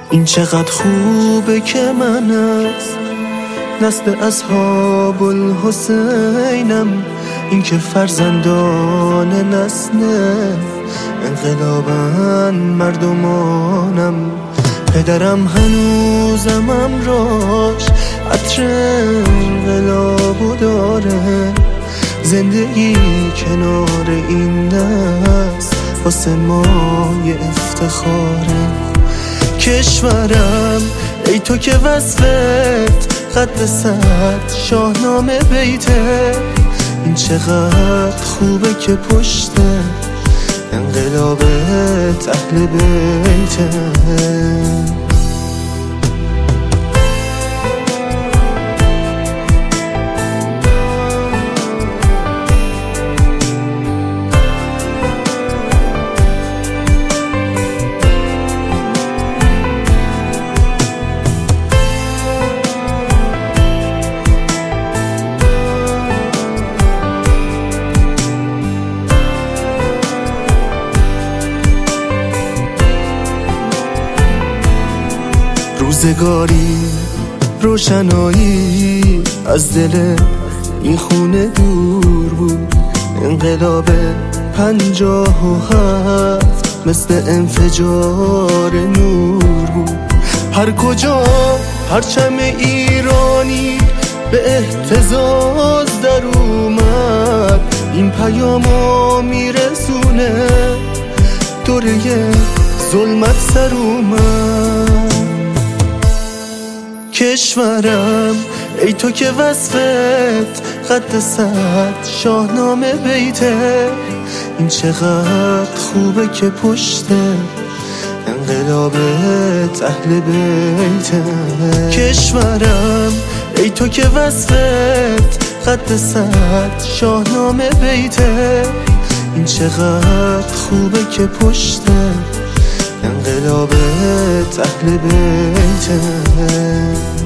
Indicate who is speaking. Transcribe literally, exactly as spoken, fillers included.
Speaker 1: این چقدر خوبه که من از نسل اصحاب الحسینم، این که فرزندان نسل انقلابن مردمانم. پدرم هنوزم امراش عطر انقلابو داره، زندگی کنار این نسل واسه ما یه افتخاره. کشورم ای تو که وصفت قد صد شاهنامه بیته، این چقدر خوبه که پشت انقلابت اهل بیته. روزگاری روشنایی از دل این خونه دور بود، انقلاب پنجاه و هفت مثل انفجار نور بود. هر کجا پرچم ایرانی به اهتزاز در اومد، این پیامو میرسونه دوره ظلمت سر اومد. کشورم ای تو که وصفت قد صد شاهنامه بیته، این چقدر خوبه که پشت انقلابت اهل بیته. کشورم ای تو که وصفت قد صد شاهنامه بیته، این چقدر خوبه که پشت انقلابت اهل بیته.